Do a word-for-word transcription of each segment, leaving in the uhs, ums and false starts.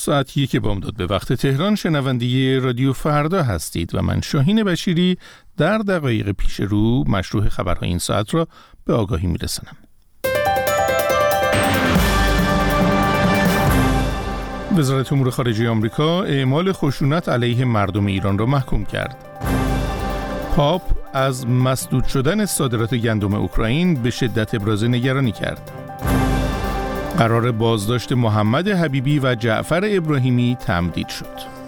ساعت یک بامداد به وقت تهران شنونده رادیو فردا هستید و من شاهین بشیری در دقایق پیش رو مشروع خبرهای این ساعت را به آگاهی میرسانم. وزارت امور خارجه آمریکا اعمال خشونت علیه مردم ایران را محکوم کرد. پاپ از مسدود شدن صادرات گندم اوکراین به شدت ابراز نگرانی کرد. قرار بازداشت محمد حبیبی و جعفر ابراهیمی تمدید شد.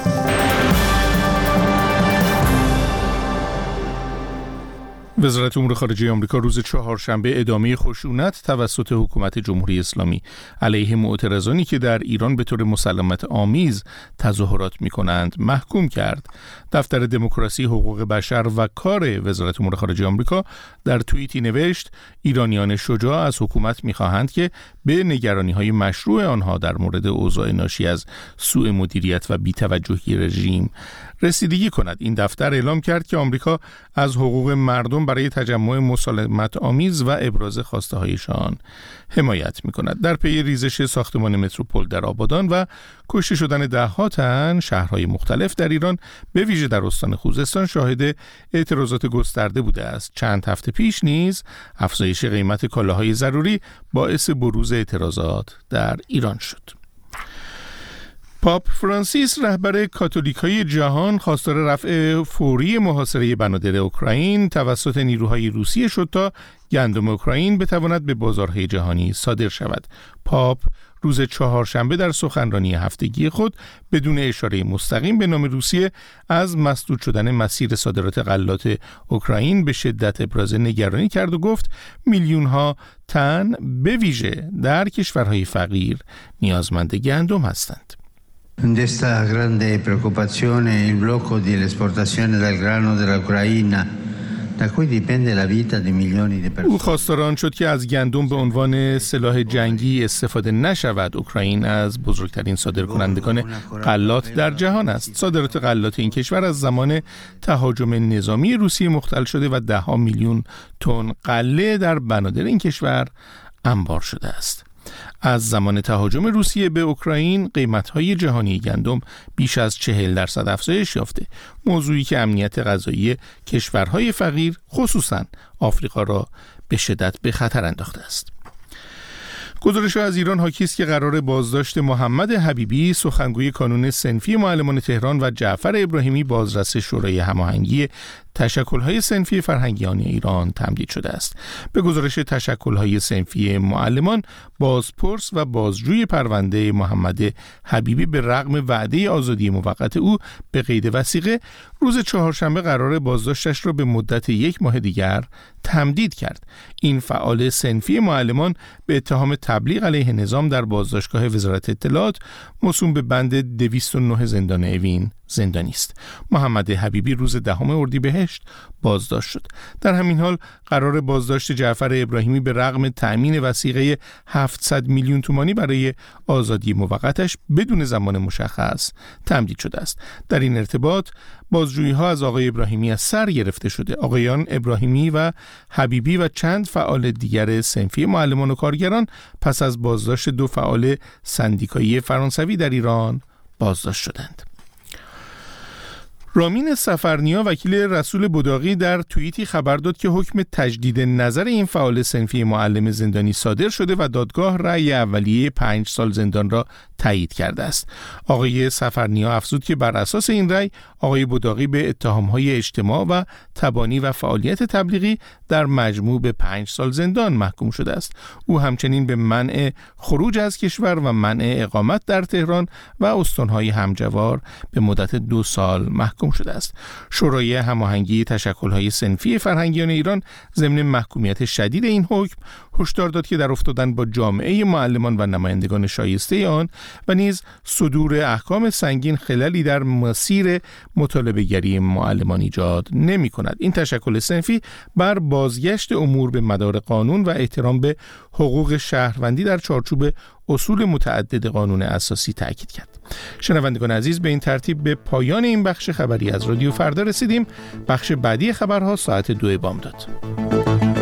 وزارت امور خارجه آمریکا روز چهارشنبه ادامه خشونت توسط حکومت جمهوری اسلامی علیه معترضانی که در ایران به طور مسالمت آمیز تظاهرات می‌کنند محکوم کرد. دفتر دموکراسی، حقوق بشر و کار وزارت امور خارجه آمریکا در توییتی نوشت ایرانیان شجاع از حکومت می‌خواهند که به نگرانی‌های مشروع آنها در مورد اوضاع ناشی از سوء مدیریت و بی‌توجهی رژیم رسیدگی کند. این دفتر اعلام کرد که آمریکا از حقوق مردم برای تجمع مسالمت آمیز و ابراز خواسته هایشان حمایت می کند. در پی ریزش ساختمان متروپول در آبادان و کشته شدن ده ها تن شهرهای مختلف در ایران به ویژه در استان خوزستان شاهد اعتراضات گسترده بوده است. چند هفته پیش نیز افزایش قیمت کالاهای ضروری باعث بروز اعتراضات در ایران شد. پاپ فرانسیس رهبر کاتولیکای جهان خواستار رفع فوری محاصره بنادر اوکراین توسط نیروهای روسیه شد تا گندم اوکراین بتواند به بازارهای جهانی صادر شود. پاپ روز چهارشنبه در سخنرانی هفتگی خود بدون اشاره مستقیم به نام روسیه از مسدود شدن مسیر صادرات غلات اوکراین به شدت ابراز نگرانی کرد و گفت میلیون ها تن به ویژه در کشورهای فقیر نیازمند گندم هستند. Desta grande preoccupazione il blocco dell'esportazione del grano dell'Ucraina da cui dipende la vita di milioni di persone. او خواستار آن شد که از گندم به عنوان سلاح جنگی استفاده نشود. اوکراین از بزرگترین صادرکنندگان غلات در جهان است. صادرات غلات این کشور از زمان تهاجم نظامی روسیه مختل شده و ده ها میلیون تن غله در بنادر این کشور انبار شده است. از زمان تهاجم روسیه به اوکراین قیمت‌های جهانی گندم بیش از چهل درصد افزایش یافته، موضوعی که امنیت غذایی کشورهای فقیر خصوصاً آفریقا را به شدت به خطر انداخته است. گزارش از ایران حاکی است که قرار بازداشت محمد حبیبی، سخنگوی کانون صنفی معلمان تهران و جعفر ابراهیمی، بازرس شورای هماهنگی تشکل‌های صنفی فرهنگیان ایران تمدید شده است. به گزارش تشکل‌های صنفی معلمان، بازپرس و بازجوی پرونده محمد حبیبی به رغم وعده آزادی موقت او به قید وثیقه روز چهارشنبه قرار بازداشتش را به مدت یک ماه دیگر تمدید کرد. این فعال صنفی معلمان به اتهام تبلیغ علیه نظام در بازداشتگاه وزارت اطلاعات موسوم به بند دویست و نه زندان اوین زندانی است. محمد حبیبی روز دهم اردیبهشت بازداشت شد. در همین حال قرار بازداشت جعفر ابراهیمی به رغم تأمین وثیقه هفتصد میلیون تومانی برای آزادی موقتش بدون زمان مشخص تمدید شده است. در این ارتباط بازجویی ها از آقای ابراهیمی از سر گرفته شده. آقایان ابراهیمی و حبیبی و چند فعال دیگر صنفی معلمان و کارگران پس از بازداشت دو فعال سندیکایی فرانسوی در ایران بازداشت شدند. رامین سفرنیا وکیل رسول بداقی در توییتی خبر داد که حکم تجدید نظر این فعال صنفی معلم زندانی صادر شده و دادگاه رأی اولیه پنج سال زندان را تایید کرده است. آقای سفرنیا افزود که بر اساس این رأی آقای بداقی به اتهام‌های اجتماع و تبانی و فعالیت تبلیغی در مجموع به پنج سال زندان محکوم شده است. او همچنین به منع خروج از کشور و منع اقامت در تهران و استان‌های همجوار به مدت دو سال محکوم شده است. شورای هماهنگی تشکل‌های صنفی فرهنگیان ایران ضمن محکومیت شدید این حکم هشدار داد که در افتادن با جامعه معلمان و نمایندگان شایسته آن و نیز صدور احکام سنگین خللی در مسیر مطالبه‌گری معلمان ایجاد نمی‌کند. این تشکل صنفی بر بازگشت امور به مدار قانون و احترام به حقوق شهروندی در چارچوب اصول متعدد قانون اساسی تاکید کرد. شنوندگان عزیز، به این ترتیب به پایان این بخش خبری از رادیو فردا رسیدیم. بخش بعدی خبرها ساعت دو بامداد.